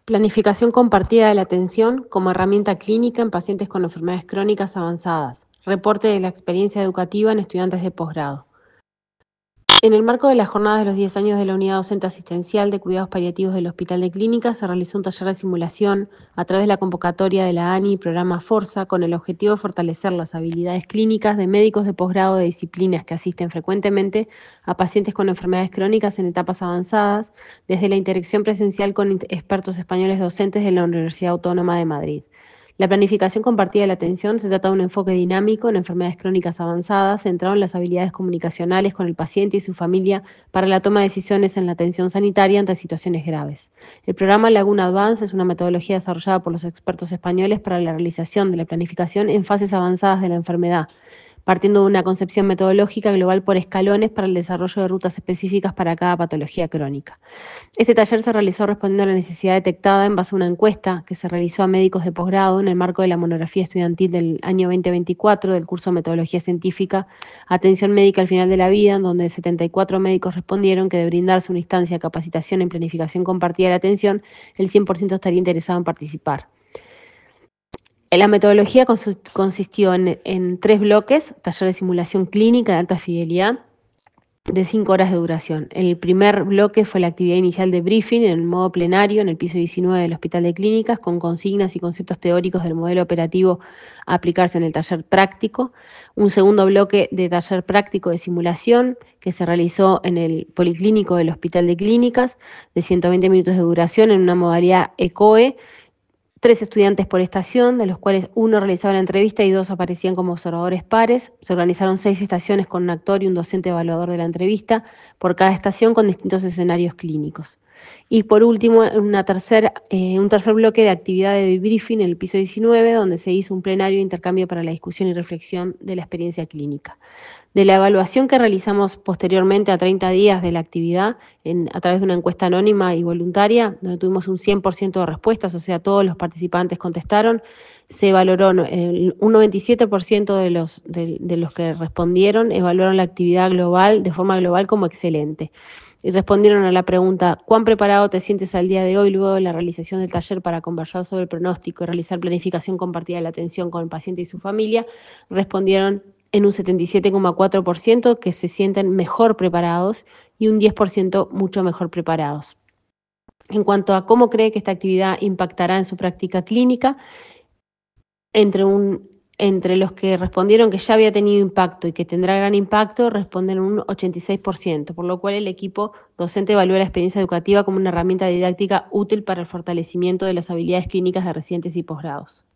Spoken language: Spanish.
Planificación compartida de la atención como herramienta clínica en pacientes con enfermedades crónicas avanzadas. Reporte de la experiencia educativa en estudiantes de posgrado. En el marco de la jornada de los 10 años de la Unidad Docente Asistencial de Cuidados Paliativos del Hospital de Clínicas, se realizó un taller de simulación a través de la convocatoria de la ANI y programa Forza con el objetivo de fortalecer las habilidades clínicas de médicos de posgrado de disciplinas que asisten frecuentemente a pacientes con enfermedades crónicas en etapas avanzadas, desde la interacción presencial con expertos españoles docentes de la Universidad Autónoma de Madrid. La planificación compartida de la atención se trata de un enfoque dinámico en enfermedades crónicas avanzadas, centrado en las habilidades comunicacionales con el paciente y su familia para la toma de decisiones en la atención sanitaria ante situaciones graves. El programa Laguna Advance es una metodología desarrollada por los expertos españoles para la realización de la planificación en fases avanzadas de la enfermedad, partiendo de una concepción metodológica global por escalones para el desarrollo de rutas específicas para cada patología crónica. Este taller se realizó respondiendo a la necesidad detectada en base a una encuesta que se realizó a médicos de posgrado en el marco de la monografía estudiantil del año 2024 del curso Metodología Científica, Atención Médica al Final de la Vida, en donde 74 médicos respondieron que de brindarse una instancia de capacitación en planificación compartida de la atención, el 100% estaría interesado en participar. La metodología consistió en 3 bloques: taller de simulación clínica de alta fidelidad, de 5 horas de duración. El primer bloque fue la actividad inicial de briefing en el modo plenario en el piso 19 del Hospital de Clínicas, con consignas y conceptos teóricos del modelo operativo a aplicarse en el taller práctico. Un segundo bloque de taller práctico de simulación que se realizó en el Policlínico del Hospital de Clínicas, de 120 minutos de duración en una modalidad ECOE. 3 estudiantes por estación, de los cuales 1 realizaba la entrevista y 2 aparecían como observadores pares. Se organizaron 6 estaciones con un actor y un docente evaluador de la entrevista, por cada estación con distintos escenarios clínicos. Y por último, un tercer bloque de actividad de debriefing en el piso 19, donde se hizo un plenario de intercambio para la discusión y reflexión de la experiencia clínica. De la evaluación que realizamos posteriormente a 30 días de la actividad, a través de una encuesta anónima y voluntaria, donde tuvimos un 100% de respuestas, o sea, todos los participantes contestaron, se valoró un 97% de los que respondieron, evaluaron la actividad global, de forma global, como excelente. Y respondieron a la pregunta: ¿cuán preparado te sientes al día de hoy luego de la realización del taller para conversar sobre el pronóstico y realizar planificación compartida de la atención con el paciente y su familia? Respondieron en un 77,4% que se sienten mejor preparados y un 10% mucho mejor preparados. En cuanto a cómo cree que esta actividad impactará en su práctica clínica, entre los que respondieron que ya había tenido impacto y que tendrá gran impacto, responden un 86%, por lo cual el equipo docente evalúa la experiencia educativa como una herramienta didáctica útil para el fortalecimiento de las habilidades clínicas de residentes y posgrados.